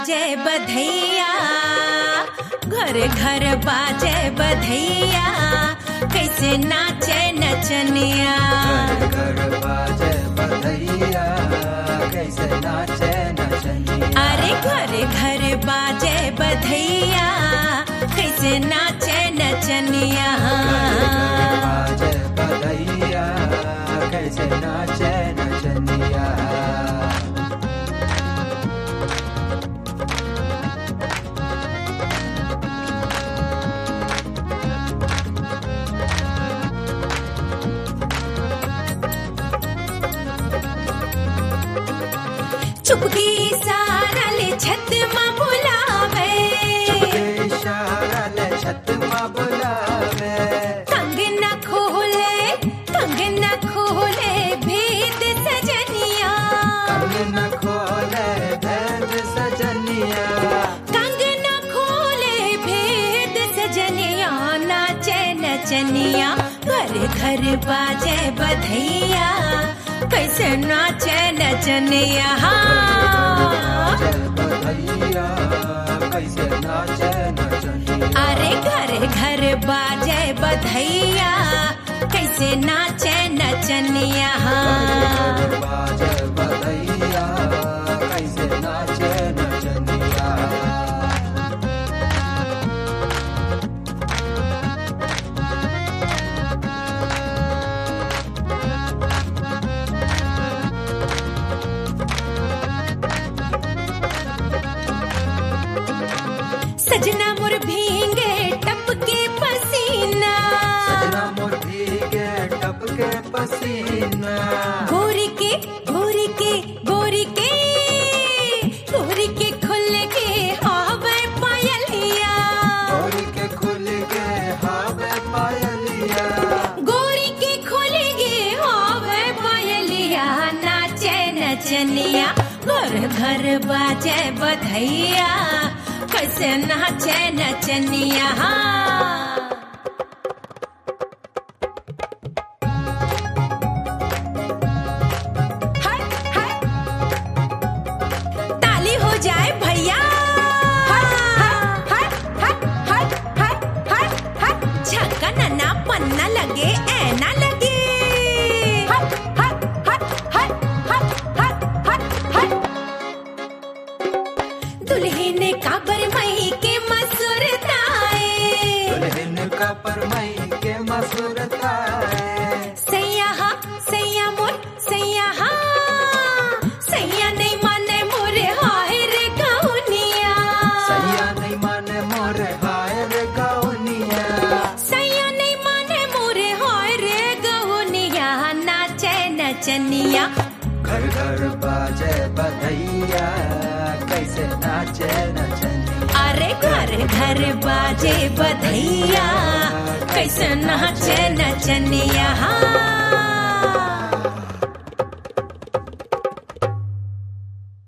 बाजे बधैया, घर घर बाजे बधैया, कैसे नाचे नचनिया। घर घर बाजे बधैया, कैसे नाचे नचनिया। अरे घर घर बाजे बधैया, कैसे नाचे नचनिया। बाजे बधैया, कैसे नाचे नचनिया। चुपकी इशारा ले छत माँ बुलावे, चुपके इशारा ले छत माँ बुलावे। कंग न खोले भेद सजनिया। कंग न खोले भेद सजनिया। कंग न खोले भेद सजनिया, नाचे नचनिया। घर घर बाजे बधैया, कैसे नाचे नचनिया। बाजे बधैया, कैसे नाचे नचनिया। अरे घर घर बाजे बधैया, कैसे नाचे नचनिया। बाजे बधैया, कैसे नाचे नचनिया। सजना मोर भींगे टपके पसीना, सजना मोर भीगे टपके पसीना। गोरी के गोरी के गोरी के गोरी के खुल के हावे पायलिया। गोरी के खुल के हावे पायलिया। गोरी के खुल के हावे पायलिया, नाचे नचनिया। घर घर बाजे बधैया, कैसे नाचे नचनिया। हाय हाय ताली हो जाए भैया। झक्का नन्ना पन्ना लगे ऐना लगे। दुल्हन का बरमई के मसूर ताए, दुल्हन का परमई के मसूर ताए। सैया मोर सैया नहीं माने मोरे हाय रे गौनिया। सैया नहीं माने मोरे हाय रे गौनिया। सैया नहीं माने मोरे हाय रे गौनिया, नाचे नचनिया। घर घर बाजे बधैया, कैसे नाचे नचनिया। अरे घर घर बाजे बधैया, कैसे नाचे नचनिया।